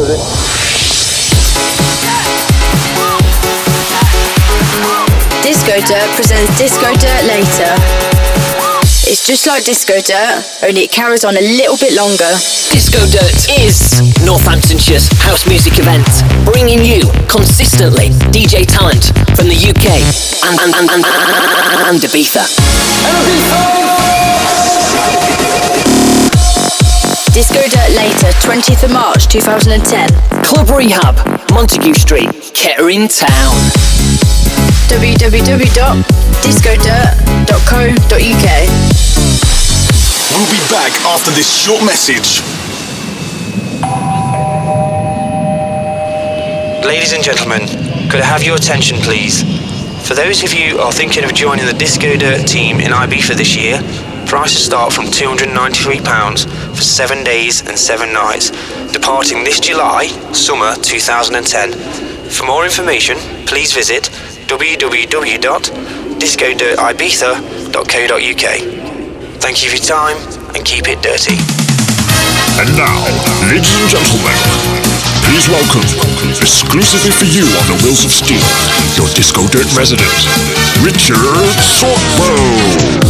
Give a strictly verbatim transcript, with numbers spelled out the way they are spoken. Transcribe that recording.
music. Disco Dirt presents Disco Dirt Later. It's just like Disco Dirt, only it carries on a little bit longer. Disco Dirt is Northamptonshire's house music event, bringing you consistently D J talent from the U K and, and, and, and, and Ibiza. Disco Dirt Later, twentieth of March two thousand ten. Club Rehab, Montague Street, Kettering Town. w w w dot disco dirt dot co dot u k. We'll be back after this short message. Ladies and gentlemen, could I have your attention please? For those of you who are thinking of joining the Disco Dirt team in Ibiza this year, prices start from two hundred ninety-three pounds for seven days and seven nights, departing this July, summer two thousand ten. For more information, please visit w w w dot disco dirt ibiza dot co dot u k. Thank you for your time and keep it dirty. And now, ladies and gentlemen, please welcome, exclusively for you on the Wheels of Steel, your Disco Dirt resident, Richard Sorbo.